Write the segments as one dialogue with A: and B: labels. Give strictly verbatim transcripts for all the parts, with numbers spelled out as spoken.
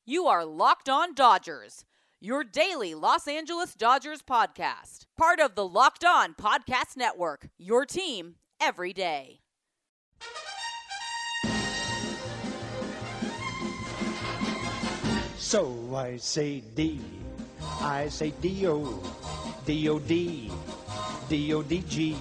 A: You are Locked On Dodgers, your daily Los Angeles Dodgers podcast. Part of the Locked On Podcast Network, your team every day.
B: So I say D, I say D-O, D-O-D, D-O-D-G,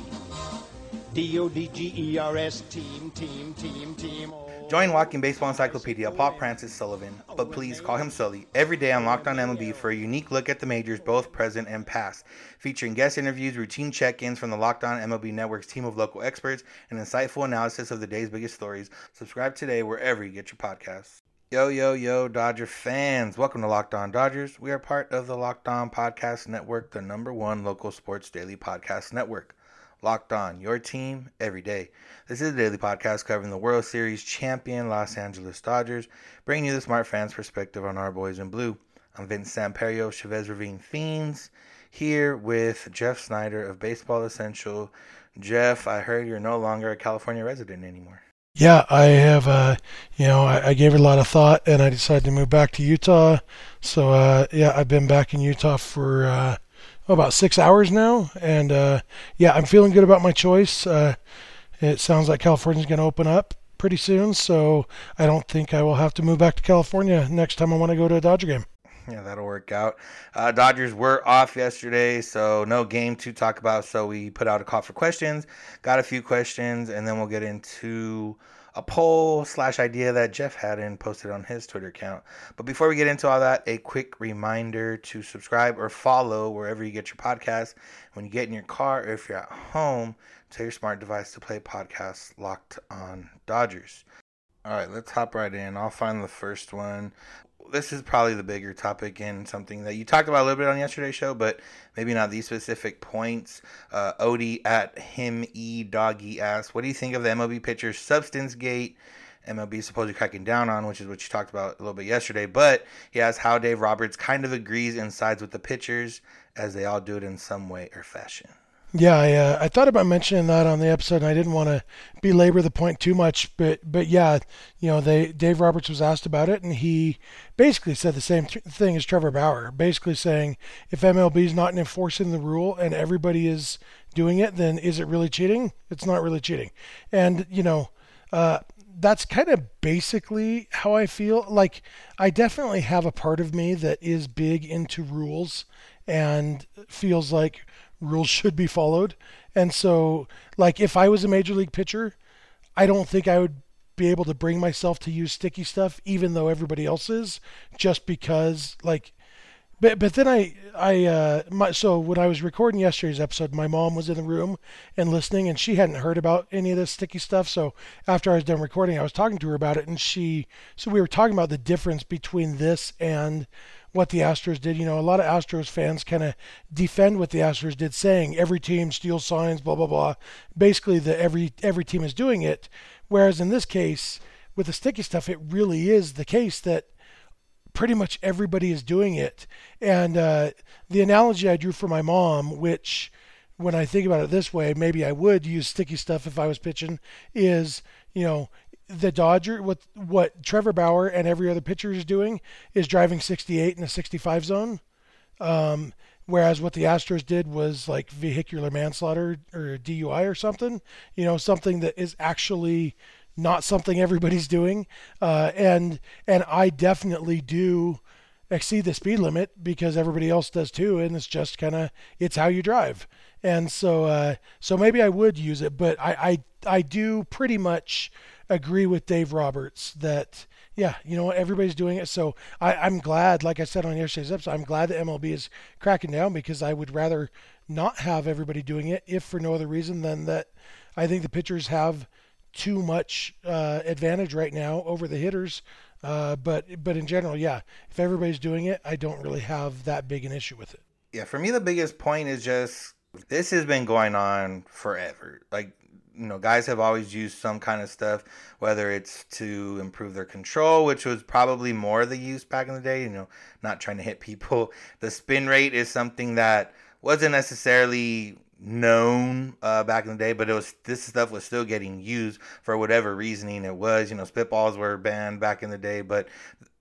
B: D-O-D-G-E-R-S, team, team, team, team.
C: Join Walking Baseball Encyclopedia Paul Francis Sullivan, but please call him Sully, every day on Locked On M L B for a unique look at the majors, both present and past, featuring guest interviews, routine check-ins from the Locked On M L B Network's team of local experts, and insightful analysis of the day's biggest stories. Subscribe today wherever you get your podcasts. Yo, yo, yo, Dodger fans. Welcome to Locked On Dodgers. We are part of the Locked On Podcast Network, the number one local sports daily podcast network. Locked On, your team every day. This is a daily podcast covering the World Series champion Los Angeles Dodgers, bringing you the smart fans' perspective on our boys in blue. I'm Vince Samperio, Chavez Ravine Fiends, here with Jeff Snyder of Baseball Essential. Jeff, I heard you're no longer a California resident anymore.
D: Yeah, I have, uh, you know, I, I gave it a lot of thought, and I decided to move back to Utah. So, uh, yeah, I've been back in Utah for uh, oh, about six hours now, and uh, yeah, I'm feeling good about my choice. Uh, it sounds like California's going to open up pretty soon, so I don't think I will have to move back to California next time I want to go to a Dodger game.
C: Yeah, that'll work out. Uh, Dodgers were off yesterday, so no game to talk about. So we put out a call for questions, got a few questions, and then we'll get into a poll slash idea that Jeff had and posted on his Twitter account. But before we get into all that, a quick reminder to subscribe or follow wherever you get your podcasts. When you get in your car or if you're at home, tell your smart device to play podcasts Locked On Dodgers. All right, let's hop right in. I'll find the first one. This is probably the bigger topic and something that you talked about a little bit on yesterday's show, but maybe not these specific points. Uh, Odie at him e doggy asks, what do you think of the M L B pitcher's substance gate? M L B is supposedly cracking down on, which is what you talked about a little bit yesterday. But he asks how Dave Roberts kind of agrees and sides with the pitchers, as they all do it in some way or fashion.
D: Yeah, I, uh, I thought about mentioning that on the episode, and I didn't want to belabor the point too much, but but yeah, you know, they Dave Roberts was asked about it, and he basically said the same th- thing as Trevor Bauer, basically saying if M L B is not enforcing the rule and everybody is doing it, then is it really cheating? It's not really cheating, and you know, uh, that's kind of basically how I feel. Like, I definitely have a part of me that is big into rules and feels like rules should be followed. And so, like, if I was a major league pitcher, I don't think I would be able to bring myself to use sticky stuff, even though everybody else is, just because, like, but but then I, I uh, my, so when I was recording yesterday's episode, my mom was in the room and listening, and she hadn't heard about any of this sticky stuff. So after I was done recording, I was talking to her about it, and she, so we were talking about the difference between this and what the Astros did. You know, a lot of Astros fans kind of defend what the Astros did, saying every team steals signs, blah, blah, blah. Basically, the every every team is doing it. Whereas in this case, with the sticky stuff, it really is the case that pretty much everybody is doing it. And uh, the analogy I drew for my mom, which when I think about it this way, maybe I would use sticky stuff if I was pitching, is, you know, the Dodger, what what Trevor Bauer and every other pitcher is doing is driving sixty-eight in a sixty-five zone. Um, whereas what the Astros did was like vehicular manslaughter or D U I or something, you know, something that is actually not something everybody's doing. Uh, and and I definitely do exceed the speed limit because everybody else does too. And it's just kind of, it's how you drive. And so, uh, so maybe I would use it, but I, I, I do pretty much agree with Dave Roberts that, yeah, you know what, everybody's doing it. So I, I'm glad, like I said on yesterday's episode, I'm glad that M L B is cracking down, because I would rather not have everybody doing it, if for no other reason than that I think the pitchers have too much uh, advantage right now over the hitters. Uh, but but in general, yeah, if everybody's doing it, I don't really have that big an issue with it.
C: Yeah, for me, the biggest point is just, this has been going on forever. Like, you know, guys have always used some kind of stuff, whether it's to improve their control, which was probably more the use back in the day, you know, not trying to hit people. The spin rate is something that wasn't necessarily known uh, back in the day, but it was, this stuff was still getting used for whatever reasoning it was. You know, spitballs were banned back in the day, but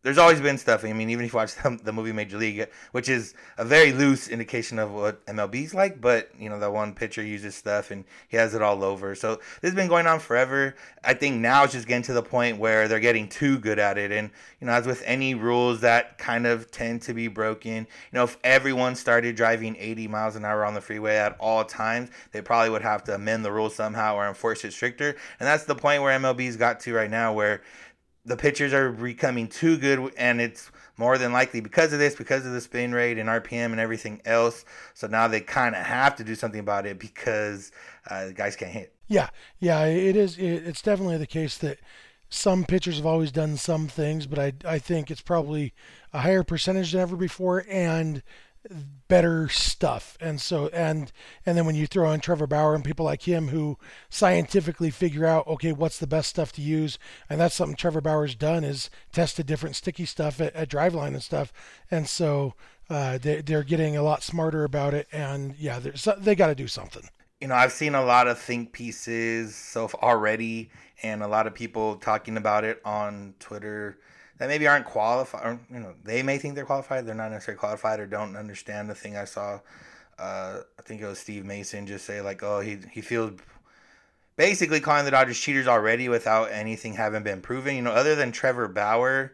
C: there's always been stuff. I mean, even if you watch the, the movie Major League, which is a very loose indication of what M L B's like, but, you know, that one pitcher uses stuff and he has it all over. So this has been going on forever. I think now it's just getting to the point where they're getting too good at it. And, you know, as with any rules that kind of tend to be broken, you know, if everyone started driving eighty miles an hour on the freeway at all times, they probably would have to amend the rules somehow or enforce it stricter. And that's the point where M L B's got to right now, where the pitchers are becoming too good, and it's more than likely because of this, because of the spin rate and R P M and everything else. So now they kind of have to do something about it because uh, the guys can't hit.
D: Yeah, yeah, it is. It's definitely the case that some pitchers have always done some things, but I I think it's probably a higher percentage than ever before and better stuff. And so and and then when you throw in Trevor Bauer and people like him who scientifically figure out, okay, what's the best stuff to use, and that's something Trevor Bauer's done, is tested different sticky stuff at, at Driveline and stuff. And so uh, they, they're getting a lot smarter about it, and yeah, they got to do something.
C: You know, I've seen a lot of think pieces so already, and a lot of people talking about it on Twitter that maybe aren't qualified, or, you know, they may think they're qualified, they're not necessarily qualified, or don't understand the thing. I saw, uh, I think it was Steve Mason just say, like, oh, he he feels, basically calling the Dodgers cheaters already without anything having been proven. You know, other than Trevor Bauer,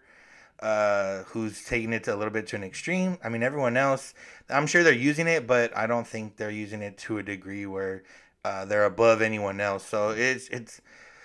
C: uh, who's taking it to a little bit to an extreme. I mean, everyone else, I'm sure they're using it, but I don't think they're using it to a degree where uh, they're above anyone else. So it's, it's,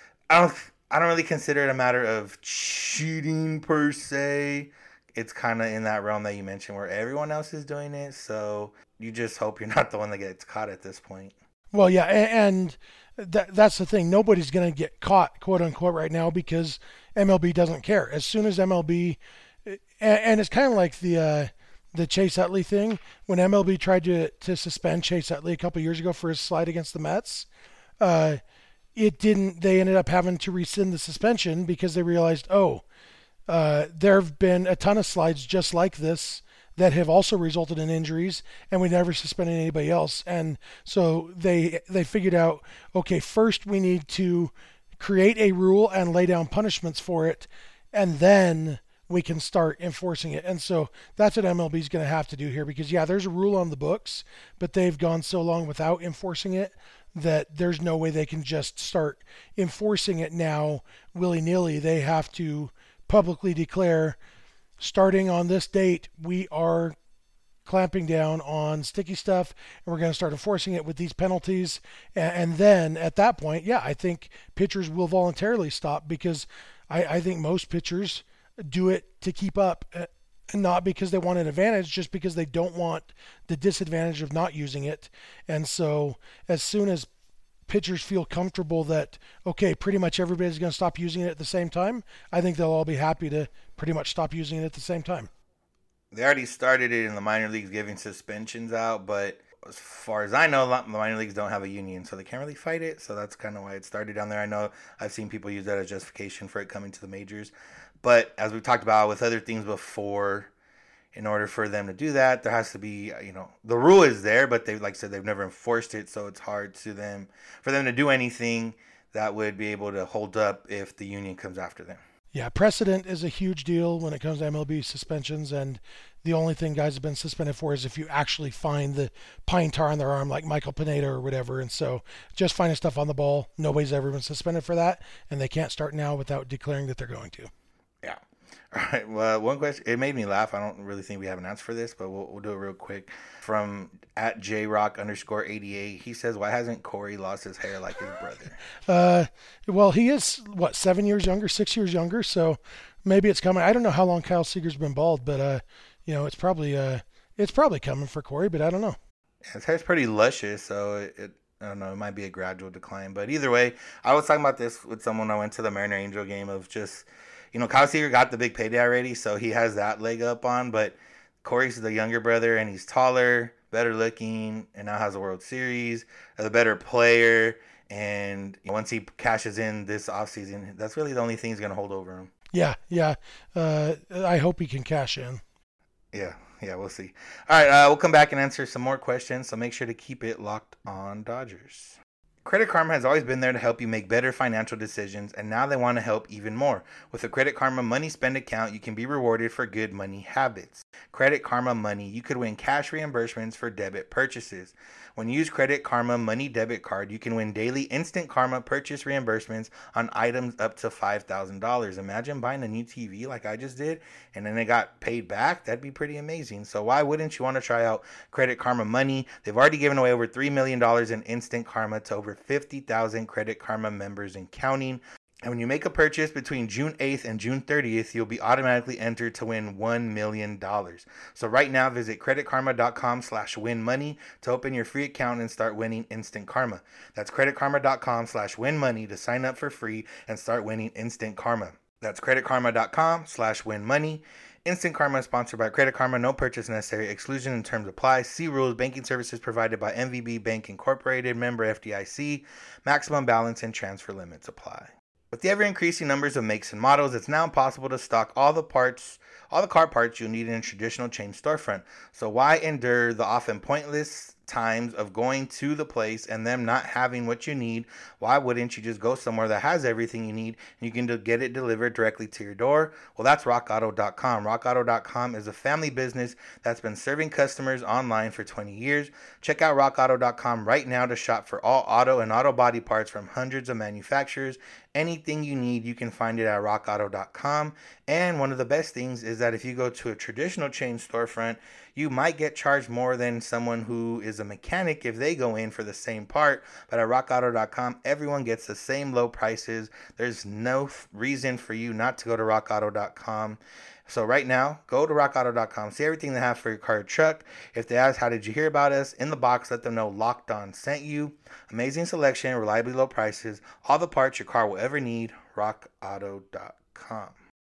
C: I don't, I don't really consider it a matter of cheating per se. It's kind of in that realm that you mentioned where everyone else is doing it. So you just hope you're not the one that gets caught at this point.
D: Well, yeah, and that, that's the thing. Nobody's going to get caught, quote unquote, right now because M L B doesn't care. As soon as M L B, and, and it's kind of like the uh, the Chase Utley thing. When M L B tried to, to suspend Chase Utley a couple years ago for his slide against the Mets, uh, it didn't. They ended up having to rescind the suspension because they realized, oh, uh, there have been a ton of slides just like this that have also resulted in injuries, and we never suspended anybody else. And so they they figured out, okay, first we need to create a rule and lay down punishments for it, and then we can start enforcing it. And so that's what M L B is going to have to do here, because yeah, there's a rule on the books, but they've gone so long without enforcing it that there's no way they can just start enforcing it now willy-nilly. They have to publicly declare, starting on this date, we are clamping down on sticky stuff, and we're going to start enforcing it with these penalties. And then at that point, yeah, I think pitchers will voluntarily stop, because I, I think most pitchers do it to keep up, and not because they want an advantage, just because they don't want the disadvantage of not using it. And so as soon as pitchers feel comfortable that, okay, pretty much everybody's going to stop using it at the same time, I think they'll all be happy to pretty much stop using it at the same time.
C: They already started it in the minor leagues, giving suspensions out, but as far as I know, the minor leagues don't have a union, so they can't really fight it. So that's kind of why it started down there. I know I've seen people use that as justification for it coming to the majors. But as we talked about with other things before, in order for them to do that, there has to be, you know, the rule is there, but they, like I said, they've never enforced it, so it's hard to them for them to do anything that would be able to hold up if the union comes after them.
D: Yeah, precedent is a huge deal when it comes to M L B suspensions, and the only thing guys have been suspended for is if you actually find the pine tar on their arm, like Michael Pineda or whatever. And so just finding stuff on the ball, nobody's ever been suspended for that, and they can't start now without declaring that they're going to.
C: Yeah. All right. Well, one question, it made me laugh. I don't really think we have an answer for this, but we'll, we'll do it real quick. From at jrock underscore eighty-eight, he says, why hasn't Corey lost his hair like his brother?
D: Uh, well, he is, what, seven years younger, six years younger, so maybe it's coming. I don't know how long Kyle Seager's been bald, but, uh, you know, it's probably uh, it's probably coming for Corey, but I don't know.
C: Yeah, his hair's pretty luscious, so it, it I don't know, it might be a gradual decline. But either way, I was talking about this with someone I went to the Mariner Angel game of just, you know, Kyle Seager got the big payday already, so he has that leg up on. But Corey's the younger brother, and he's taller, better looking, and now has a World Series, as a better player. And once he cashes in this offseason, that's really the only thing he's going to hold over him.
D: Yeah, yeah. Uh, I hope he can cash in.
C: Yeah, yeah, we'll see. All right, uh, we'll come back and answer some more questions, so make sure to keep it locked on Dodgers. Credit Karma has always been there to help you make better financial decisions, and now they want to help even more. With a Credit Karma Money Spend account, you can be rewarded for good money habits. Credit Karma Money, you could win cash reimbursements for debit purchases. When you use Credit Karma Money Debit Card, you can win daily Instant Karma purchase reimbursements on items up to five thousand dollars. Imagine buying a new T V like I just did, and then it got paid back. That'd be pretty amazing. So why wouldn't you want to try out Credit Karma Money? They've already given away over three million dollars in Instant Karma to over fifty thousand Credit Karma members and counting. And when you make a purchase between June eighth and June thirtieth, you'll be automatically entered to win one million dollars. So right now, visit creditkarma.com slash win money to open your free account and start winning Instant Karma. That's creditkarma.com slash win money to sign up for free and start winning Instant Karma. That's creditkarma.com slash win money. Instant Karma is sponsored by Credit Karma. No purchase necessary. Exclusion and terms apply. See rules. Banking services provided by M V B Bank Incorporated. Member F D I C. Maximum balance and transfer limits apply. With the ever-increasing numbers of makes and models, it's now impossible to stock all the parts, all the car parts you'll need in a traditional chain storefront. So why endure the often pointless times of going to the place and them not having what you need? Why wouldn't you just go somewhere that has everything you need and you can get it delivered directly to your door? Well, that's rock auto dot com. rock auto dot com is a family business that's been serving customers online for twenty years. Check out rock auto dot com right now to shop for all auto and auto body parts from hundreds of manufacturers. Anything you need, you can find it at rock auto dot com. And one of the best things is that if you go to a traditional chain storefront, you might get charged more than someone who is a mechanic if they go in for the same part. But at rock auto dot com, everyone gets the same low prices. There's no f- reason for you not to go to rock auto dot com. So right now, go to rock auto dot com. See everything they have for your car or truck. If they ask, how did you hear about us? In the box, let them know Locked On sent you. Amazing selection, reliably low prices, all the parts your car will ever need. rock auto dot com.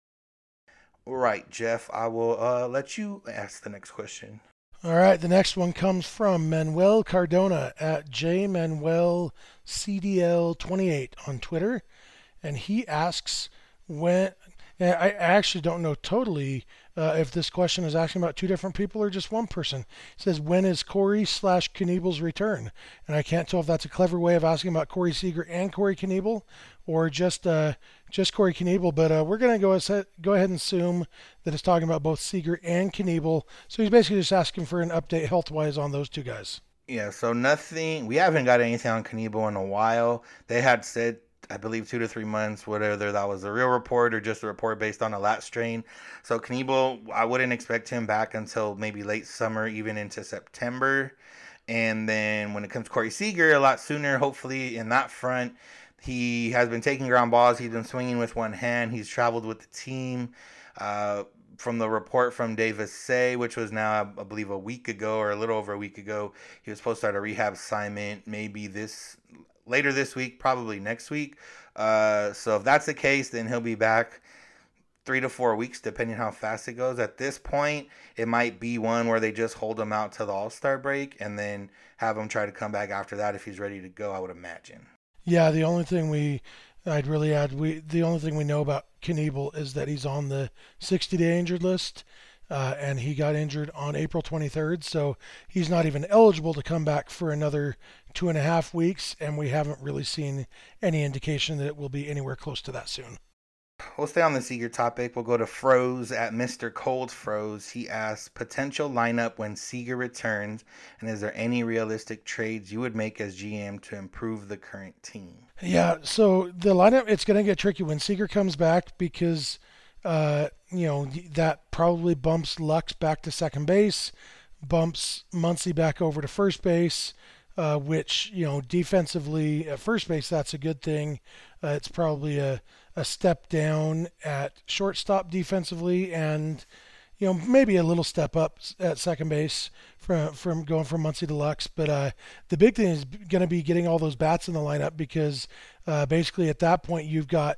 C: All right, Jeff, I will uh, let you ask the next question.
D: All right, the next one comes from Manuel Cardona at J Manuel C D L twenty-eight on Twitter. And he asks when... I actually don't know totally uh, if this question is asking about two different people or just one person. It says, when is Corey slash Knievel's return? And I can't tell if that's a clever way of asking about Corey Seager and Corey Knievel or just uh, just Corey Knievel. But uh, we're going to go ahead, go ahead and assume that it's talking about both Seager and Knievel. So he's basically just asking for an update health-wise on those two guys.
C: Yeah, so nothing. We haven't got anything on Knievel in a while. They had said, I believe, two to three months, whether that was a real report or just a report based on a lat strain. So Knievel, I wouldn't expect him back until maybe late summer, even into September. And then when it comes to Corey Seager, a lot sooner, hopefully, in that front. He has been taking ground balls. He's been swinging with one hand. He's traveled with the team. Uh, from the report from Davis Say, which was now, I believe, a week ago or a little over a week ago, he was supposed to start a rehab assignment maybe this later this week, probably next week. Uh, so if that's the case, then he'll be back three to four weeks, depending how fast it goes. At this point, it might be one where they just hold him out to the All-Star break and then have him try to come back after that if he's ready to go, I would imagine. Yeah,
D: the only thing we, I'd really add, we the only thing we know about Knievel is that he's on the sixty-day injured list. Uh, and he got injured on April twenty-third, so he's not even eligible to come back for another two and a half weeks, and we haven't really seen any indication that it will be anywhere close to that soon.
C: We'll stay on the Seager topic. We'll go to Froze at Mister Cold Froze. He asks, potential lineup when Seager returns, and is there any realistic trades you would make as G M to improve the current team?
D: Yeah, so the lineup, it's going to get tricky when Seager comes back because... Uh, you know, that probably bumps Lux back to second base, bumps Muncy back over to first base, uh, which, you know, defensively at first base, that's a good thing. Uh, it's probably a, a step down at shortstop defensively and, you know, maybe a little step up at second base from, from going from Muncy to Lux. But uh, the big thing is going to be getting all those bats in the lineup because uh, basically at that point you've got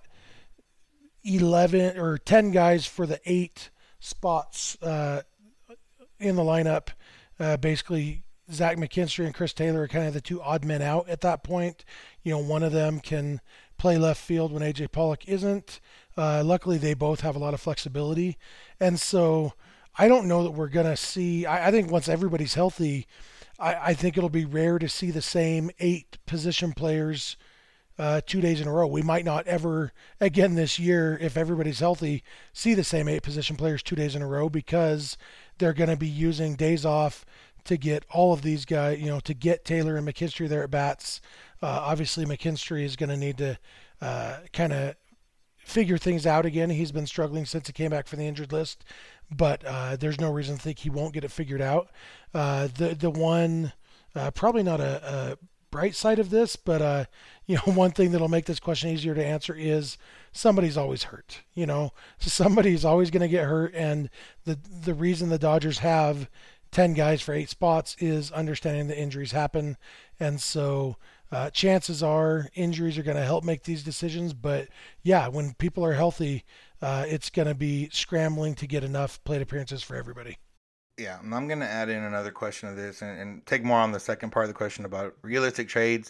D: eleven or ten guys for the eight spots uh, in the lineup. Uh, basically, Zach McKinstry and Chris Taylor are kind of the two odd men out at that point. You know, one of them can play left field when A J Pollock isn't. Uh, luckily, they both have a lot of flexibility. And so I don't know that we're going to see... I, I think once everybody's healthy, I, I think it'll be rare to see the same eight position players uh, two days in a row. We might not ever again this year, if everybody's healthy, see the same eight position players two days in a row because they're going to be using days off to get all of these guys, you know, to get Taylor and McKinstry there at bats. Uh, obviously, McKinstry is going to need to uh, kind of figure things out again. He's been struggling since he came back from the injured list, but uh, there's no reason to think he won't get it figured out. Uh, the the one, uh, probably not a, a bright side of this, but uh, you know, one thing that'll make this question easier to answer is somebody's always hurt. You know, somebody's always going to get hurt, and the the reason the Dodgers have ten guys for eight spots is understanding that injuries happen, and so uh, chances are injuries are going to help make these decisions. But yeah, when people are healthy, uh, it's going to be scrambling to get enough plate appearances for everybody.
C: Yeah, and I'm going to add in another question of this and, and take more on the second part of the question about realistic trades.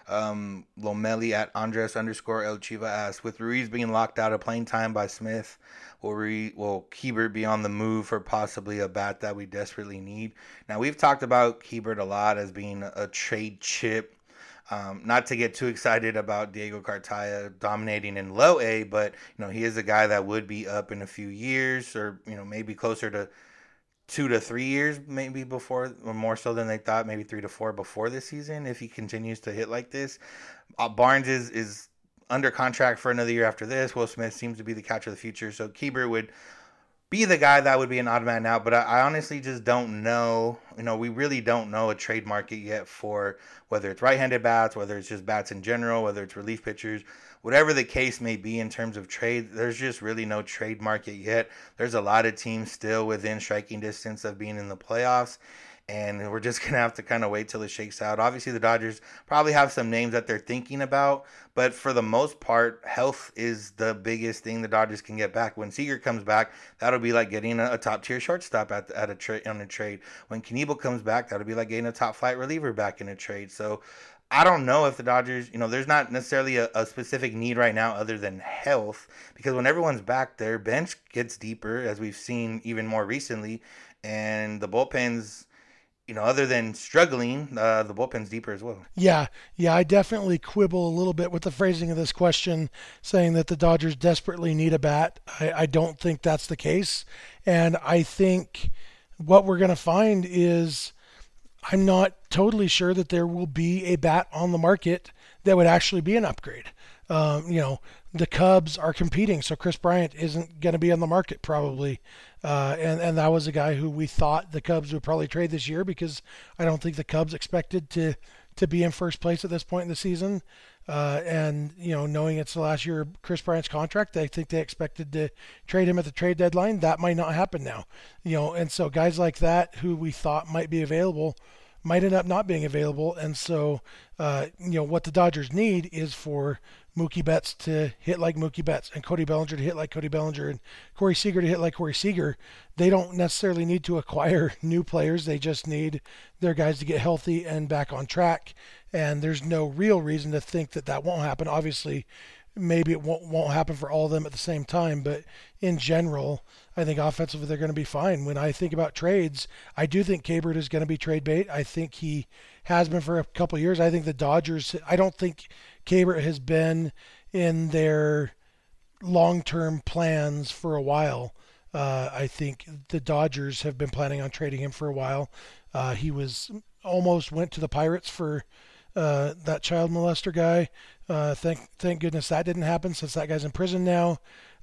C: Um, Lomeli at Andres underscore El Chiva asks, with Ruiz being locked out of playing time by Smith, will, Ruiz, will Keibert be on the move for possibly a bat that we desperately need? Now, we've talked about Keibert a lot as being a, a trade chip. Um, not to get too excited about Diego Cartaya dominating in low A, but you know he is a guy that would be up in a few years, or you know maybe closer to two to three years, maybe before, or more so than they thought, maybe three to four before this season if he continues to hit like this. Uh, Barnes is is under contract for another year after this. Will Smith seems to be the catcher of the future, so Keibert would be the guy that would be an odd man out, but I, I honestly just don't know. You know, we really don't know a trade market yet for whether it's right-handed bats, whether it's just bats in general, whether it's relief pitchers, whatever the case may be in terms of trade. There's just really no trade market yet. There's a lot of teams still within striking distance of being in the playoffs, and we're just going to have to kind of wait till it shakes out. Obviously, the Dodgers probably have some names that they're thinking about, but for the most part, health is the biggest thing the Dodgers can get back. When Seager comes back, that'll be like getting a, a top-tier shortstop at, at a tra- on a trade. When Knebel comes back, that'll be like getting a top-flight reliever back in a trade. So I don't know if the Dodgers, you know, there's not necessarily a, a specific need right now other than health, because when everyone's back, their bench gets deeper, as we've seen even more recently, and the bullpen's, you know, other than struggling, uh, the bullpen's deeper as well.
D: Yeah, yeah, I definitely quibble a little bit with the phrasing of this question, saying that the Dodgers desperately need a bat. I, I don't think that's the case. And I think what we're going to find is I'm not totally sure that there will be a bat on the market that would actually be an upgrade. Um, you know, the Cubs are competing, so Chris Bryant isn't going to be on the market probably. Uh, and, and that was a guy who we thought the Cubs would probably trade this year, because I don't think the Cubs expected to, to be in first place at this point in the season. Uh, and, you know, knowing it's the last year of Chris Bryant's contract, I think they expected to trade him at the trade deadline. That might not happen now. You know, and so guys like that who we thought might be available might end up not being available. And so, uh, you know, what the Dodgers need is for Mookie Betts to hit like Mookie Betts and Cody Bellinger to hit like Cody Bellinger and Corey Seager to hit like Corey Seager. They don't necessarily need to acquire new players. They just need their guys to get healthy and back on track. And there's no real reason to think that that won't happen. Obviously, maybe it won't, won't happen for all of them at the same time, but in general, I think offensively they're going to be fine. When I think about trades, I do think Keibert is going to be trade bait. I think he has been for a couple of years. I think the Dodgers, I don't think Keibert has been in their long-term plans for a while. Uh, I think the Dodgers have been planning on trading him for a while. Uh, he was almost went to the Pirates for uh, that child molester guy. Uh, thank thank goodness that didn't happen, since that guy's in prison now.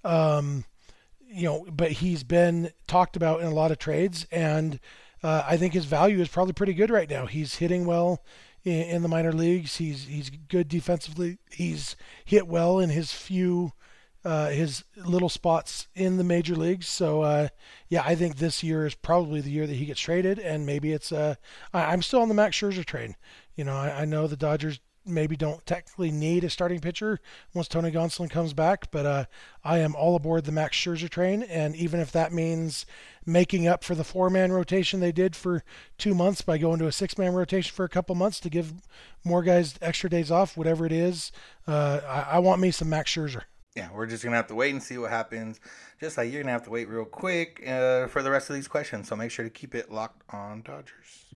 D: Um, you know, but he's been talked about in a lot of trades, and uh, I think his value is probably pretty good right now. He's hitting well in, in the minor leagues. He's he's good defensively. He's hit well in his few uh, his little spots in the major leagues. So uh, yeah, I think this year is probably the year that he gets traded, and maybe it's uh, I, I'm still on the Max Scherzer train. You know, I, I know the Dodgers maybe don't technically need a starting pitcher once Tony Gonsolin comes back, but uh, I am all aboard the Max Scherzer train, and even if that means making up for the four-man rotation they did for two months by going to a six-man rotation for a couple months to give more guys extra days off, whatever it is, uh, I, I want me some Max Scherzer.
C: Yeah, we're just going to have to wait and see what happens. Just like you're going to have to wait real quick uh, for the rest of these questions, so make sure to keep it locked on Dodgers.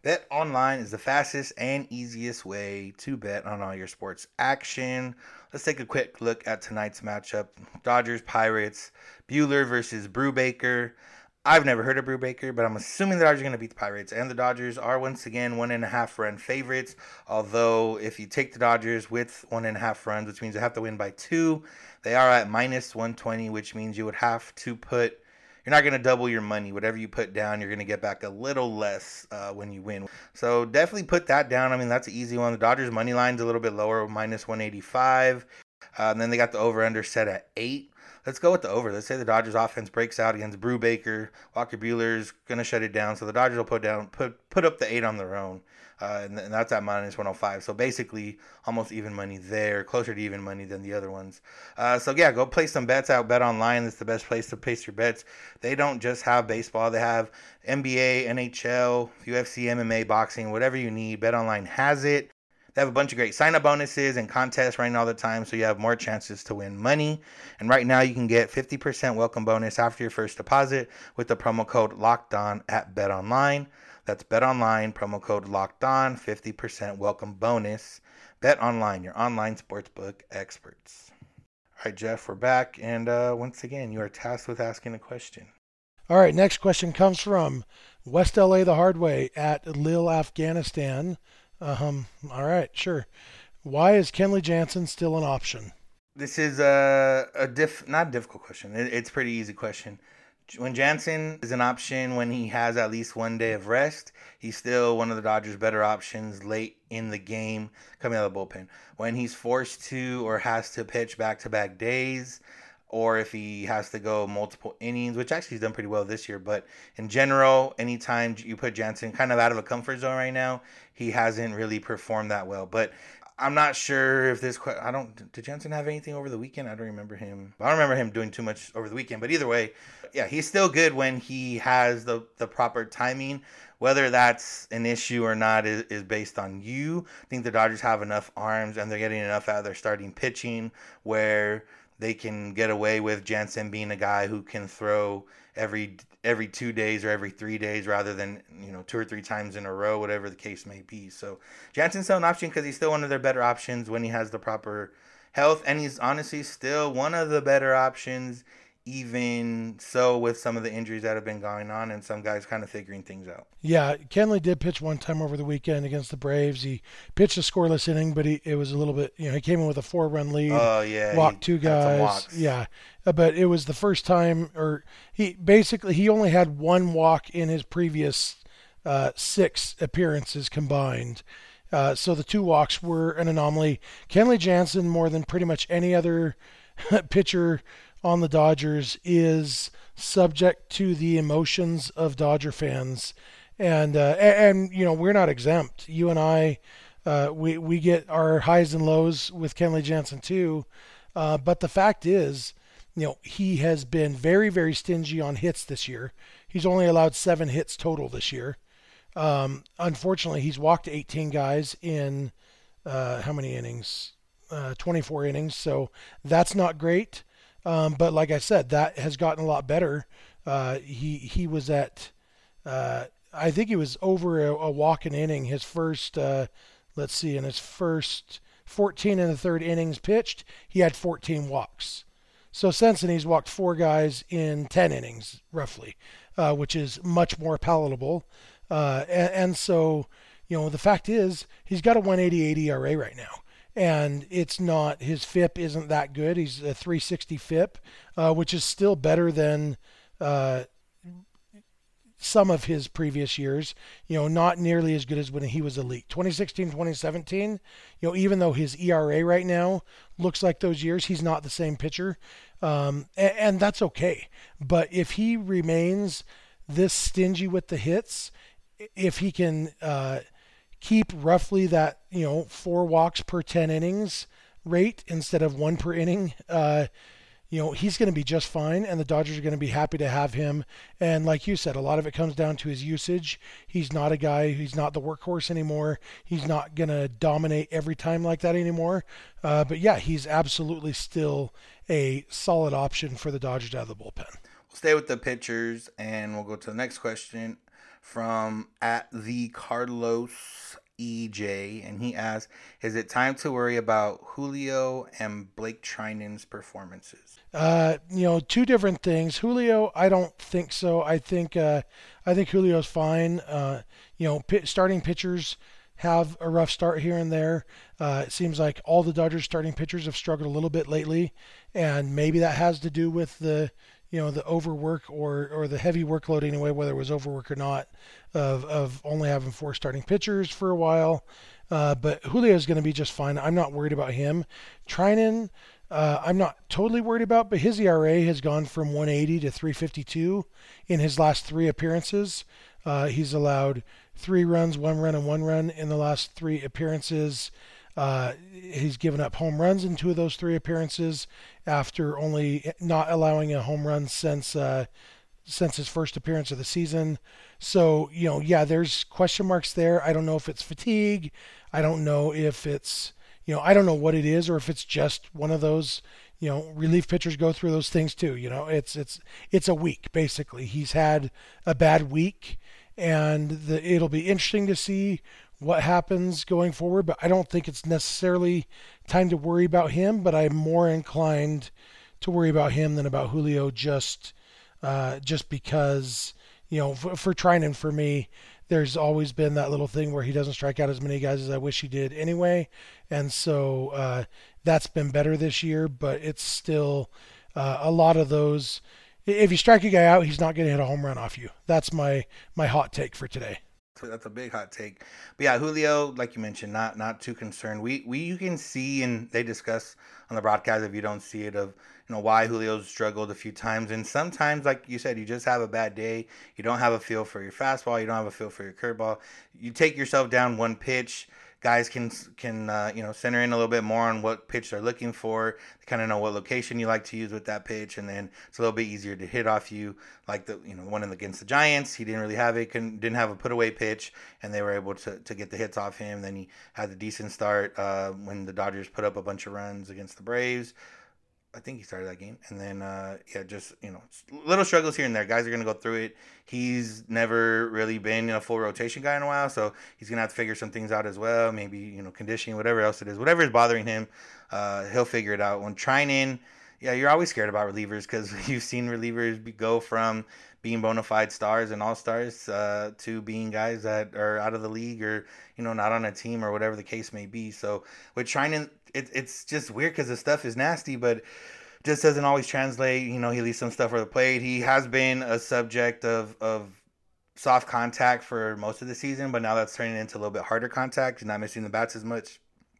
C: BetOnline is the fastest and easiest way to bet on all your sports action. Let's take a quick look at tonight's matchup. Dodgers, Pirates, Buehler versus Brubaker. I've never heard of Brubaker, but I'm assuming the Dodgers are going to beat the Pirates. And the Dodgers are once again one and a half run favorites. Although if you take the Dodgers with one and a half runs, which means they have to win by two, they are at minus one twenty, which means you would have to put... You're not going to double your money. Whatever you put down, you're going to get back a little less uh, when you win. So definitely put that down. I mean, that's an easy one. The Dodgers' money line's a little bit lower, minus one eighty-five. Uh, and then they got the over-under set at eight. Let's go with the over. Let's say the Dodgers' offense breaks out against Brubaker. Walker Buehler's going to shut it down. So the Dodgers will put down, put put up the eight on their own. Uh, and, and that's at minus one oh five. So basically almost even money there, closer to even money than the other ones. Uh, so yeah, go place some bets out. BetOnline is the best place to place your bets. They don't just have baseball. They have N B A, N H L, U F C, M M A, boxing, whatever you need. BetOnline has it. They have a bunch of great sign-up bonuses and contests running all the time, so you have more chances to win money. And right now you can get fifty percent welcome bonus after your first deposit with the promo code LOCKEDON at BetOnline. That's BetOnline, promo code LOCKEDON, fifty percent welcome bonus. BetOnline, your online sportsbook experts. All right, Jeff, we're back. And uh, once again, you are tasked with asking a question.
D: All right, next question comes from West L A the hard way at Lille, Afghanistan. Um, all right, sure. Why is Kenley Jansen still an option?
C: This is a, a diff, not a difficult question. It, it's a pretty easy question. When Jansen is an option, when he has at least one day of rest, he's still one of the Dodgers' better options late in the game coming out of the bullpen. When he's forced to or has to pitch back-to-back days, or if he has to go multiple innings, which actually he's done pretty well this year. But in general, anytime you put Jansen kind of out of a comfort zone right now, he hasn't really performed that well. But I'm not sure if this, I don't, did Jansen have anything over the weekend? I don't remember him. I don't remember him doing too much over the weekend. But either way, yeah, he's still good when he has the, the proper timing. Whether that's an issue or not is, is based on you. I think the Dodgers have enough arms and they're getting enough out of their starting pitching where they can get away with Jansen being a guy who can throw every every two days or every three days rather than, you know, two or three times in a row, whatever the case may be. So Jansen's still an option because he's still one of their better options when he has the proper health. And he's honestly still one of the better options, even so with some of the injuries that have been going on and some guys kind of figuring things out.
D: Yeah, Kenley did pitch one time over the weekend against the Braves. He pitched a scoreless inning, but he, it was a little bit, you know, he came in with a four-run lead.
C: Oh, yeah.
D: Walked two guys. Yeah, but it was the first time, or he basically, he only had one walk in his previous uh, six appearances combined. Uh, so the two walks were an anomaly. Kenley Jansen, more than pretty much any other pitcher on the Dodgers, is subject to the emotions of Dodger fans, and uh, and, and you know, we're not exempt. You and I, uh, we we get our highs and lows with Kenley Jansen too, uh, but the fact is, you know, he has been very very stingy on hits this year. He's only allowed seven hits total this year. Um, unfortunately, he's walked eighteen guys in uh, how many innings? Uh, twenty-four innings. So that's not great. Um, but like I said, that has gotten a lot better. Uh, he he was at, uh, I think he was over a, a walk an inning his first, uh, let's see, in his first fourteen and a third innings pitched, he had fourteen walks. So since then, he's walked four guys in ten innings, roughly, uh, which is much more palatable. Uh, and, and so, you know, the fact is, he's got a one eighty-eight E R A right now. And it's not, his F I P isn't that good. He's a three sixty F I P, uh, which is still better than uh, some of his previous years. You know, not nearly as good as when he was elite. twenty sixteen, twenty seventeen, you know, even though his E R A right now looks like those years, he's not the same pitcher. Um, and, and that's okay. But if he remains this stingy with the hits, if he can uh, keep roughly that, you know, four walks per ten innings rate instead of one per inning, uh, you know, he's going to be just fine, and the Dodgers are going to be happy to have him. And like you said, a lot of it comes down to his usage. He's not a guy, he's not the workhorse anymore. He's not going to dominate every time like that anymore. Uh, but yeah, he's absolutely still a solid option for the Dodgers out of the bullpen.
C: We'll stay with the pitchers, and we'll go to the next question from at the Carlos E J, and he asks, is it time to worry about Julio and Blake Treinen's performances?
D: Uh, you know, two different things. Julio, I don't think so. I think uh, I think Julio's fine. Uh, you know, p- starting pitchers have a rough start here and there. Uh, it seems like all the Dodgers starting pitchers have struggled a little bit lately, and maybe that has to do with the you know the overwork or or the heavy workload anyway, whether it was overwork or not, of of only having four starting pitchers for a while. Uh, but Julio is going to be just fine. I'm not worried about him. Treinen, uh, I'm not totally worried about, but his E R A has gone from one eighty to three fifty-two in his last three appearances. Uh, he's allowed three runs, one run, and one run in the last three appearances. Uh, he's given up home runs in two of those three appearances after only not allowing a home run since uh, since his first appearance of the season. So, you know, yeah, there's question marks there. I don't know if it's fatigue. I don't know if it's, you know, I don't know what it is, or if it's just one of those, you know, relief pitchers go through those things too. You know, it's it's it's a week basically. He's had a bad week, and the, it'll be interesting to see what happens going forward. But I don't think it's necessarily time to worry about him. But I'm more inclined to worry about him than about Julio, just uh, just because, you know, for, for Treinen, for me, there's always been that little thing where he doesn't strike out as many guys as I wish he did anyway. And so uh, that's been better this year, but it's still uh, a lot of those. If you strike a guy out, he's not going to hit a home run off you. That's my, my hot take for today.
C: That's a big hot take. But yeah, Julio, like you mentioned, not not too concerned. We we you can see, and they discuss on the broadcast, if you don't see it, of you know why Julio's struggled a few times. And sometimes, like you said, you just have a bad day. You don't have a feel for your fastball. You don't have a feel for your curveball. You take yourself down one pitch. Guys can can uh, you know center in a little bit more on what pitch they're looking for. They kind of know what location you like to use with that pitch, and then it's a little bit easier to hit off you. Like the you know the one against the Giants, he didn't really have it, couldn't, didn't have a put away pitch, and they were able to, to get the hits off him. Then he had the decent start uh, when the Dodgers put up a bunch of runs against the Braves. I think he started that game. And then, uh, yeah, just, you know, little struggles here and there. Guys are going to go through it. He's never really been a full rotation guy in a while, so he's going to have to figure some things out as well. Maybe, you know, conditioning, whatever else it is. Whatever is bothering him, uh, he'll figure it out. When Treinen, yeah, you're always scared about relievers because you've seen relievers be, go from being bona fide stars and all-stars uh, to being guys that are out of the league or, you know, not on a team or whatever the case may be. So with Treinen, it, it's just weird because the stuff is nasty, but just doesn't always translate. You know, he leaves some stuff for the plate. He has been a subject of, of soft contact for most of the season, but now that's turning into a little bit harder contact. He's not missing the bats as much.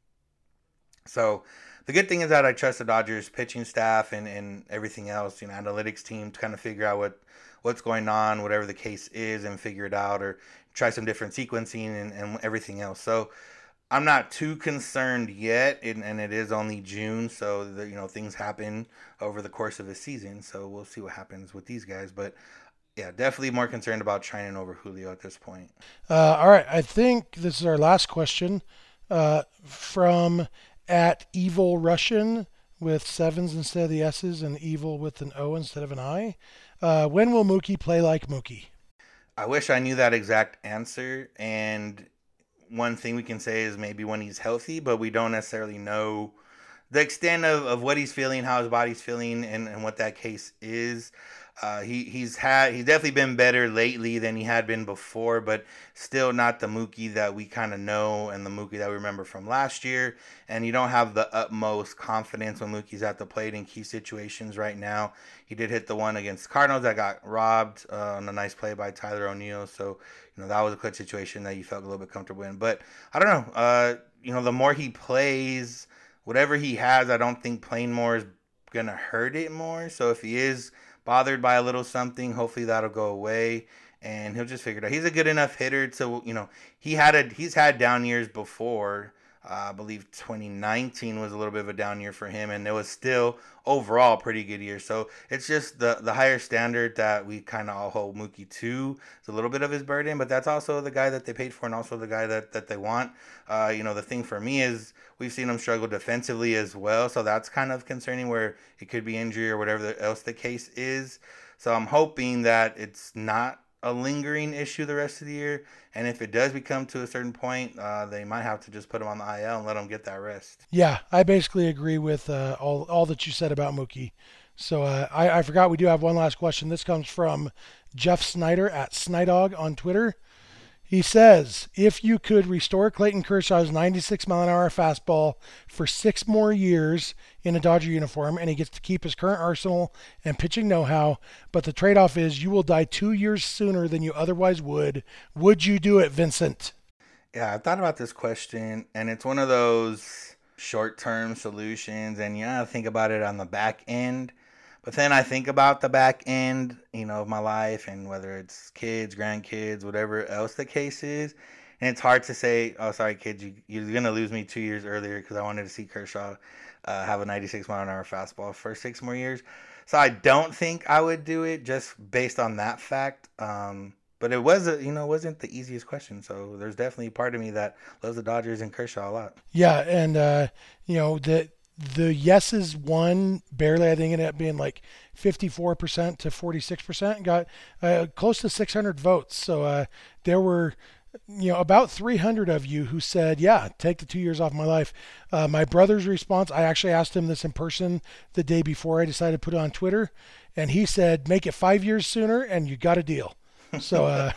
C: So the good thing is that I trust the Dodgers pitching staff and, and everything else, you know, analytics team to kind of figure out what, what's going on, whatever the case is, and figure it out or try some different sequencing and, and everything else. So I'm not too concerned yet, and, and it is only June, so the, you know things happen over the course of the season. So we'll see what happens with these guys, but yeah, definitely more concerned about Treinen over Julio at this point.
D: Uh, all right, I think this is our last question uh, from at Evil Russian with sevens instead of the S's and Evil with an O instead of an I. Uh, when will Mookie play like Mookie?
C: I wish I knew that exact answer, and one thing we can say is maybe when he's healthy, but we don't necessarily know the extent of, of what he's feeling, how his body's feeling, and, and what that case is. Uh, he he's had he's definitely been better lately than he had been before, but still not the Mookie that we kind of know and the Mookie that we remember from last year. And you don't have the utmost confidence when Mookie's at the plate in key situations right now. He did hit the one against the Cardinals that got robbed uh, on a nice play by Tyler O'Neill. So you know that was a clutch situation that you felt a little bit comfortable in. But I don't know. Uh, you know, the more he plays, whatever he has, I don't think playing more is gonna hurt it more. So if he is bothered by a little something, hopefully that'll go away and he'll just figure it out. He's a good enough hitter to, you know, he had a he's had down years before. Uh, I believe twenty nineteen was a little bit of a down year for him, and it was still overall a pretty good year. So it's just the the higher standard that we kind of all hold Mookie to. It's a little bit of his burden, but that's also the guy that they paid for and also the guy that, that they want. Uh, you know, the thing for me is we've seen him struggle defensively as well, so that's kind of concerning where it could be injury or whatever else the case is. So I'm hoping that it's not a lingering issue the rest of the year. And if it does become to a certain point, uh, they might have to just put him on the I L and let him get that rest.
D: Yeah, I basically agree with uh, all all that you said about Mookie. So uh, I, I forgot we do have one last question. This comes from Jeff Snyder at Snydog on Twitter. He says, if you could restore Clayton Kershaw's ninety-six mile an hour fastball for six more years in a Dodger uniform, and he gets to keep his current arsenal and pitching know-how, but the trade-off is you will die two years sooner than you otherwise would, would you do it, Vincent?
C: Yeah, I've thought about this question, and it's one of those short-term solutions, and you gotta think about it on the back end. But then I think about the back end, you know, of my life, and whether it's kids, grandkids, whatever else the case is. And it's hard to say, oh, sorry, kids, you, you're going to lose me two years earlier because I wanted to see Kershaw uh, have a ninety-six mile an hour fastball for six more years. So I don't think I would do it just based on that fact. Um, but it was, a, you know, it wasn't the easiest question. So there's definitely a part of me that loves the Dodgers and Kershaw a lot.
D: Yeah, and, uh, you know, the the yeses won barely. I think it ended up being like fifty-four percent to forty-six percent, got uh, close to six hundred votes. So uh, there were, you know, about three hundred of you who said, yeah, take the two years off my life. Uh, my brother's response, I actually asked him this in person the day before I decided to put it on Twitter, and he said, make it five years sooner and you got a deal. So uh,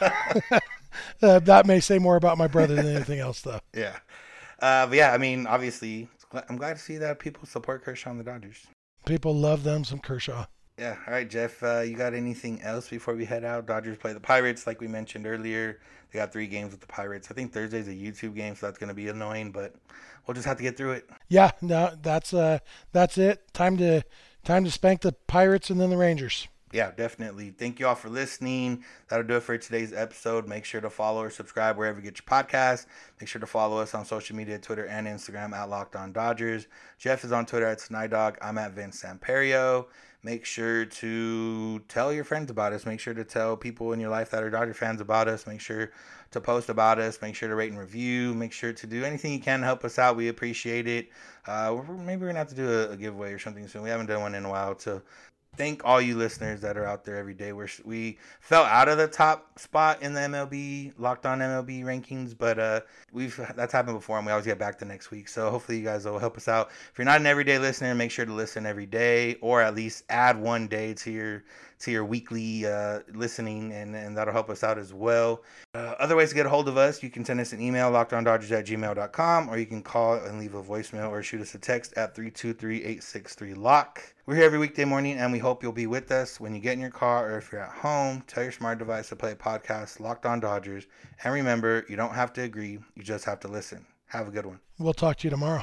D: uh, that may say more about my brother than anything else, though.
C: Yeah. Uh, but yeah, I mean, obviously, I'm glad to see that people support Kershaw and the Dodgers.
D: People love them some Kershaw.
C: Yeah. All right, Jeff, uh, you got anything else before we head out? Dodgers play the Pirates, like we mentioned earlier. They got three games with the Pirates. I think Thursday's a YouTube game, so that's going to be annoying, but we'll just have to get through it.
D: Yeah, no, that's uh, that's it. Time to time to spank the Pirates and then the Rangers.
C: Yeah, definitely. Thank you all for listening. That'll do it for today's episode. Make sure to follow or subscribe wherever you get your podcasts. Make sure to follow us on social media, Twitter and Instagram at Locked On Dodgers. Jeff is on Twitter at Snydog. I'm at Vince Samperio. Make sure to tell your friends about us. Make sure to tell people in your life that are Dodger fans about us. Make sure to post about us. Make sure to rate and review. Make sure to do anything you can to help us out. We appreciate it. Uh, maybe we're going to have to do a, a giveaway or something soon. We haven't done one in a while, so thank all you listeners that are out there every day. We're, we fell out of the top spot in the M L B, Locked On M L B rankings, but uh, we've that's happened before, and we always get back the next week. So hopefully you guys will help us out. If you're not an everyday listener, make sure to listen every day, or at least add one day to your to your weekly uh, listening, and, and that'll help us out as well. Uh, other ways to get a hold of us, you can send us an email, lockedondodgers at gmail dot com, or you can call and leave a voicemail or shoot us a text at three two three, eight six three, L O C K. We're here every weekday morning, and we hope you'll be with us when you get in your car or if you're at home. Tell your smart device to play a podcast, Locked On Dodgers. And remember, you don't have to agree. You just have to listen. Have a good one.
D: We'll talk to you tomorrow.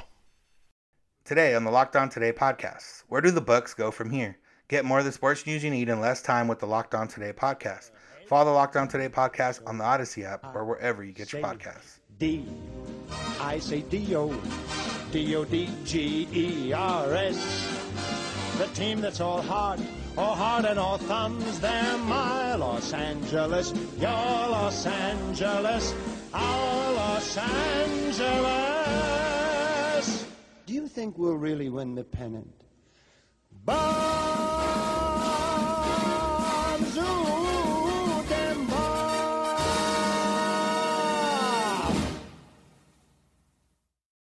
C: Today on the Locked On Today podcast, where do the Bucks go from here? Get more of the sports news you need in less time with the Locked On Today podcast. Follow the Locked On Today podcast on the Odyssey app or wherever you get your podcasts.
B: D. I say D O. D O D G E R S. The team that's all heart, all heart and all thumbs. They're my Los Angeles, your Los Angeles, our Los Angeles. Do you think we'll really win the pennant? Bye!